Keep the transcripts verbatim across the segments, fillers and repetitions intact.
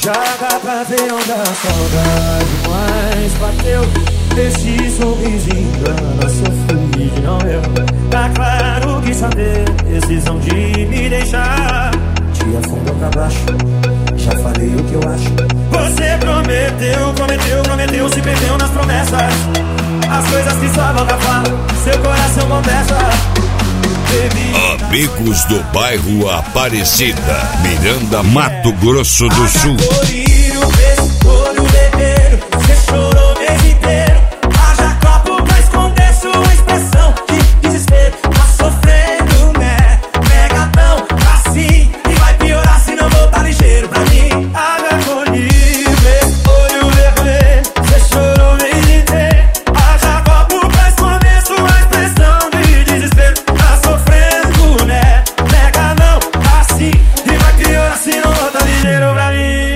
Joga pra ver onde a saudade mais bateu. Esse sorrisinho engana, sofri de não eu. Tá claro que saber decisão de me deixar te afundou pra baixo. Já falei o que eu acho. Você prometeu, prometeu, prometeu, se perdeu nas promessas. As coisas que sua boca fala, seu coração confessa. Amigos do bairro Aparecida, Miranda, Mato Grosso do Sul. Você chorou o mês inteiro. Haja copo pra esconder sua expressão de desespero. Tá sofrendo, né? Negadão, assim. E vai piorar se não voltar ligeiro pra mim. Haja cor livre, olho vermelho. Você chorou o mês inteiro. Haja copo pra esconder sua expressão de desespero. Tá sofrendo, né? Negadão, assim. E vai piorar se não voltar ligeiro pra mim.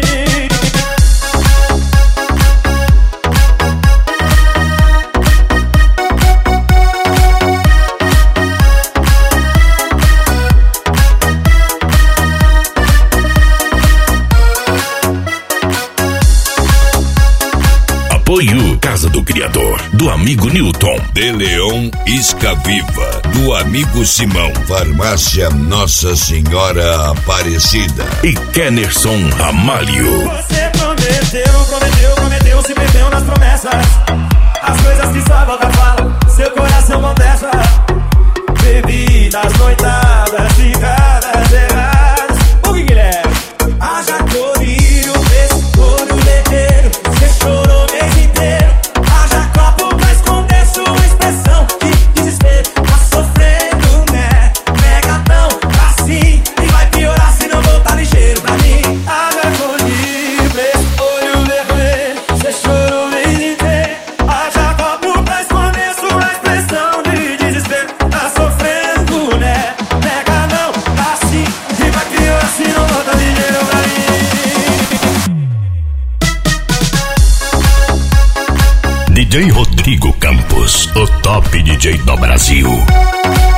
Apoio Casa do Criador, do amigo Newton. De Leon Isca Viva, do amigo Simão. Farmácia Nossa Senhora Aparecida. E Kenerson Ramalho. Você prometeu, prometeu, prometeu, se perdeu nas promessas. As coisas que sua boca fala, seu coração confessa. Bebidas, noitadas, ficadas erradas. O que Guilherme? Haja coroinho, esse olho leiteiro. Você chorou o mês inteiro. Haja copo pra esconder sua expressão de desespero. Tá sofrendo, né? Negadão, assim. E vai piorar se não voltar ligeiro pra mim. Haja cor livre, olho vermelho. Você chorou o mês inteiro. Haja copo pra esconder sua expressão de desespero. Tá sofrendo, né? Negadão, assim. E vai piorar se não voltar ligeiro pra mim. D J Rodrigo Campos, o top D J do Brasil.